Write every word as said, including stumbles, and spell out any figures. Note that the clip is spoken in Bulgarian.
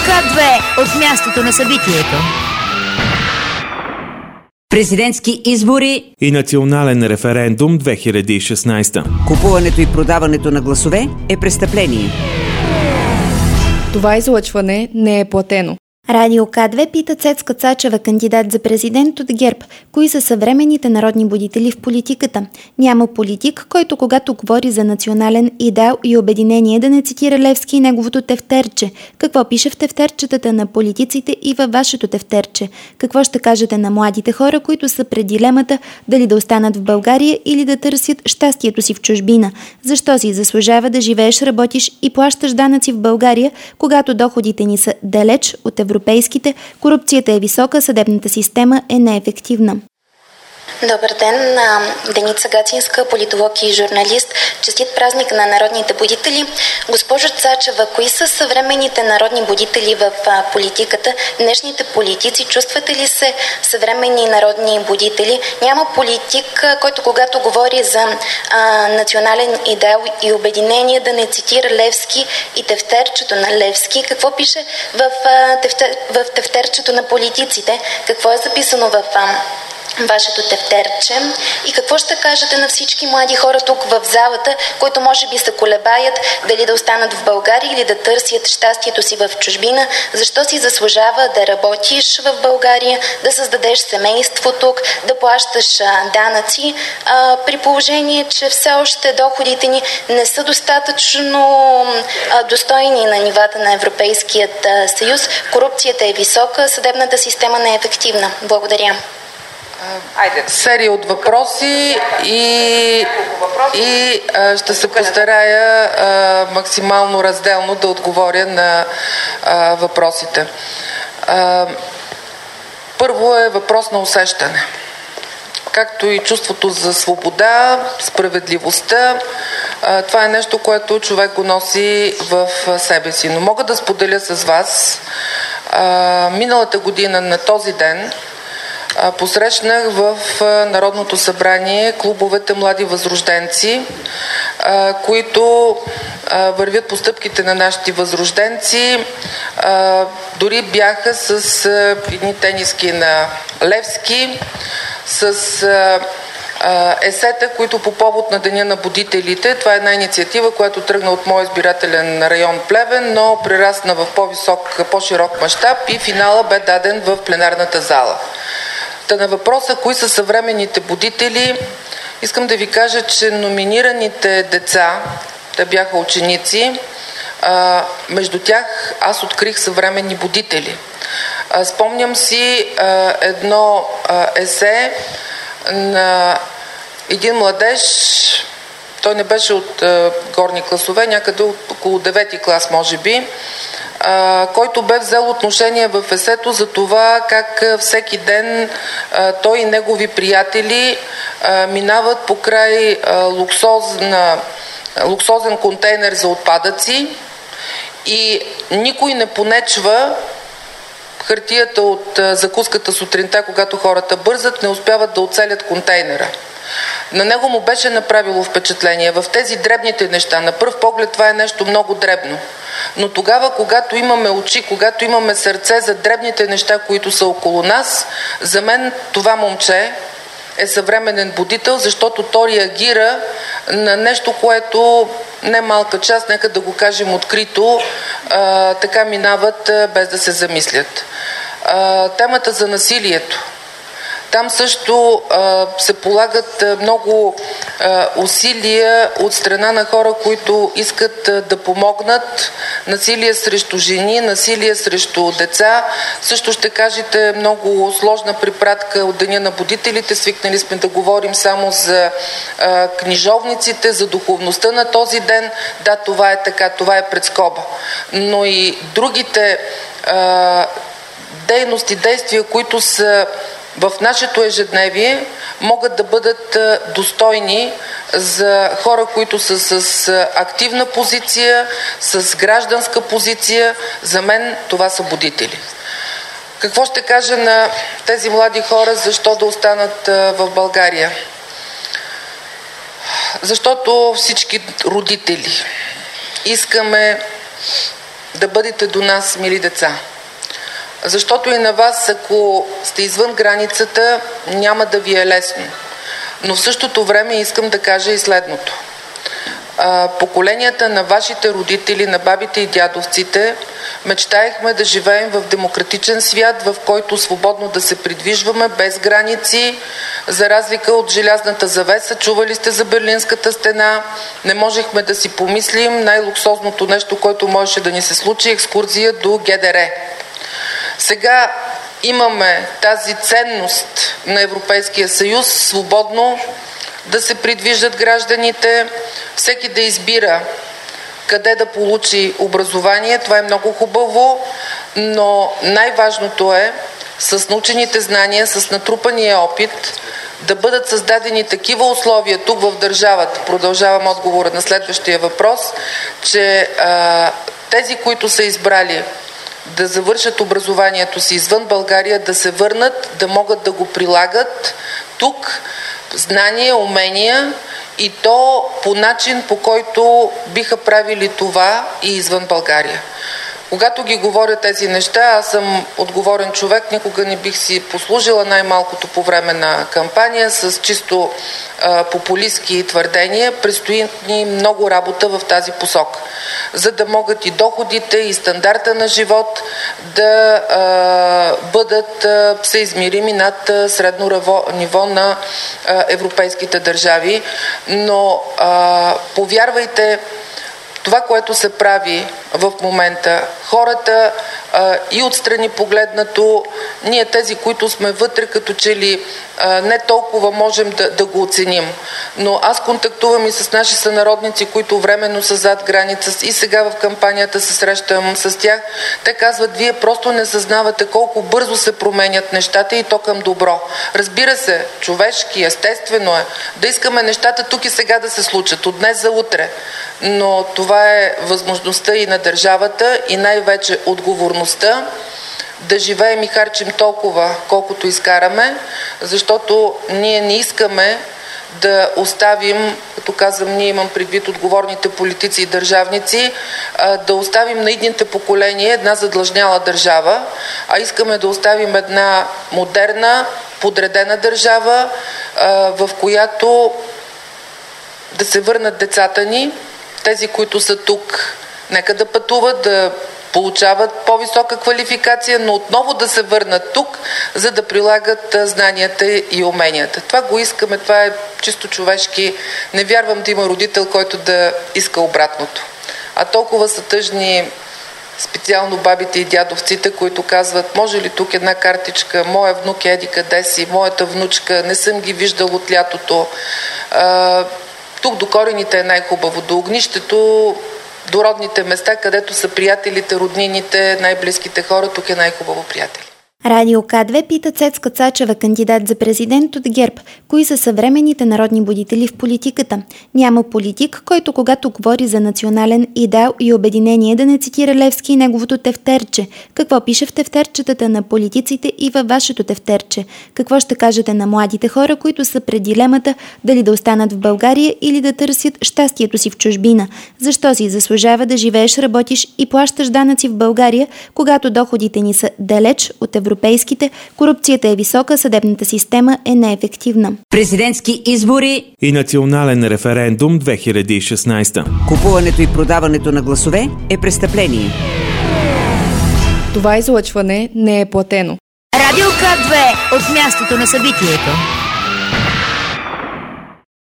К две от мястото на събитието. Президентски избори и национален референдум две хиляди и шестнадесета. Купуването и продаването на гласове е престъпление. Това излъчване не е платено. Радио К две пита Цецка Цачева, кандидат за президент от ГЕРБ, кои са съвременните народни будители в политиката. Няма политик, който когато говори за национален идеал и обединение, да не цитира Левски и неговото тефтерче. Какво пише в тефтерчетата на политиците и във вашето тефтерче? Какво ще кажете на младите хора, които са пред дилемата дали да останат в България или да търсят щастието си в чужбина? Защо си заслужава да живееш, работиш и плащаш данъци в България, когато доходите ни са далеч от Европейския европейските, корупцията е висока, съдебната система е неефективна. Добър ден, Деница Гацинска, политолог и журналист. Честит празник на народните будители. Госпожо Цачева, кои са съвременните народни будители в политиката? Днешните политици чувствате ли се съвременни народни будители? Няма политик, който когато говори за а, национален идеал и обединение, да не цитира Левски и тефтерчето на Левски. Какво пише в, а, тефтер, в тефтерчето на политиците? Какво е записано в а, вашето тефтерче и какво ще кажете на всички млади хора тук в залата, които може би се колебаят дали да останат в България или да търсят щастието си в чужбина? Защо си заслужава да работиш в България, да създадеш семейство тук, да плащаш данъци, а, при положение, че все още доходите ни не са достатъчно а, достойни на нивата на Европейският съюз, корупцията е висока, съдебната система не е ефективна. Благодаря. Айде. Серия от въпроси и, и а, ще се постарая а, максимално разделно да отговоря на а, въпросите. А, първо е въпрос на усещане. Както и чувството за свобода, справедливостта, а, това е нещо, което човек го носи в себе си. Но мога да споделя с вас, а, миналата година на този ден посрещнах в Народното събрание клубовете млади възрожденци, които вървят по стъпките на нашите възрожденци. Дори бяха с едни тениски на Левски, с есета, които по повод на Деня на будителите, това е една инициатива, която тръгна от моя избирателен район Плевен, но прерасна в по-висок, по-широк мащаб и финала бе даден в пленарната зала. Та на въпроса, кои са съвременните будители, искам да ви кажа, че номинираните деца, те бяха ученици, а, между тях аз открих съвременни будители. А, спомням си а, едно а, есе на един младеж, той не беше от а, горни класове, някъде от около девети клас може би, Uh, който бе взел отношение в есето за това как uh, всеки ден uh, той и негови приятели uh, минават покрай uh, луксозна, луксозен контейнер за отпадъци и никой не понечва хартията от uh, закуската сутринта, когато хората бързат, не успяват да оцелят контейнера. На него му беше направило впечатление в тези дребните неща. На пръв поглед това е нещо много дребно. Но тогава, когато имаме очи, когато имаме сърце за дребните неща, които са около нас, за мен това момче е съвременен будител, защото то реагира на нещо, което не малка част, нека да го кажем открито, а, така минават а, без да се замислят. А, темата за насилието. Там също а, се полагат а, много а, усилия от страна на хора, които искат а, да помогнат. Насилие срещу жени, насилие срещу деца. Също ще кажете много сложна препратка от Деня на будителите. Свикнали сме да говорим само за а, книжовниците, за духовността на този ден. Да, това е така, това е пред скоба. Но и другите а, дейности, действия, които са в нашето ежедневие, могат да бъдат достойни за хора, които са с активна позиция, с гражданска позиция. За мен това са будители. Какво ще кажа на тези млади хора, защо да останат в България? Защото всички родители искаме да бъдете до нас, мили деца. Защото и на вас, ако сте извън границата, няма да ви е лесно. Но в същото време искам да кажа и следното. Поколенията на вашите родители, на бабите и дядовците, мечтаехме да живеем в демократичен свят, в който свободно да се придвижваме, без граници, за разлика от желязната завеса. Чували сте за Берлинската стена, не можехме да си помислим. Най-луксозното нещо, което можеше да ни се случи, екскурзия до Ге Де Ре. Сега имаме тази ценност на Европейския съюз, свободно да се придвижат гражданите, всеки да избира къде да получи образование. Това е много хубаво, но най-важното е с научените знания, с натрупания опит да бъдат създадени такива условия тук в държавата. Продължавам отговора на следващия въпрос, че а, тези, които са избрали да завършат образованието си извън България, да се върнат, да могат да го прилагат тук, знания, умения, и то по начин, по който биха правили това и извън България. Когато ги говоря тези неща, аз съм отговорен човек, никога не бих си послужила, най-малкото по време на кампания, с чисто а, популистки твърдения. Предстои ни много работа в тази посока, за да могат и доходите, и стандарта на живот да а, бъдат а, съизмерими над а, средно раво, ниво на а, европейските държави. Но а, повярвайте, това, което се прави в момента, хората а, и отстрани погледнато, ние тези, които сме вътре, като че ли а, не толкова можем да, да го оценим. Но аз контактувам и с наши сънародници, които временно са зад граница, и сега в кампанията се срещам с тях. Те казват, вие просто не съзнавате колко бързо се променят нещата, и то към добро. Разбира се, човешки, естествено е да искаме нещата тук и сега да се случат, от днес за утре. Но това е възможността и на държавата, и най-вече отговорността да живеем и харчим толкова, колкото изкараме, защото ние не искаме да оставим, като казвам, ние имам предвид отговорните политици и държавници, да оставим на идните поколения една задлъжняла държава, а искаме да оставим една модерна, подредена държава, в която да се върнат децата ни, тези, които са тук, нека да пътуват, да получават по-висока квалификация, но отново да се върнат тук, за да прилагат знанията и уменията. Това го искаме, това е чисто човешки. Не вярвам да има родител, който да иска обратното. А толкова са тъжни специално бабите и дядовците, които казват, може ли тук една картичка, моя внук е еди къде си, моята внучка, не съм ги виждал от лятото. А, тук до корените е най-хубаво, до огнището, до родните места, където са приятелите, роднините, най-близките хора, тук е най-хубаво, приятели. Радио К две пита Цецка Цачева, кандидат за президент от ГЕРБ, кои са съвременните народни будители в политиката. Няма политик, който когато говори за национален идеал и обединение, да не цитира Левски и неговото тефтерче. Какво пише в тефтерчетата на политиците и във вашето тефтерче? Какво ще кажете на младите хора, които са пред дилемата дали да останат в България или да търсят щастието си в чужбина? Защо си заслужава да живееш, работиш и плащаш данъци в България, когато доходите ни са далеч от Европейския европейските, корупцията е висока, съдебната система е неефективна. Президентски избори и национален референдум две хиляди и шестнадесета. Купуването и продаването на гласове е престъпление. Това излъчване не е платено. Радио К две от мястото на събитието.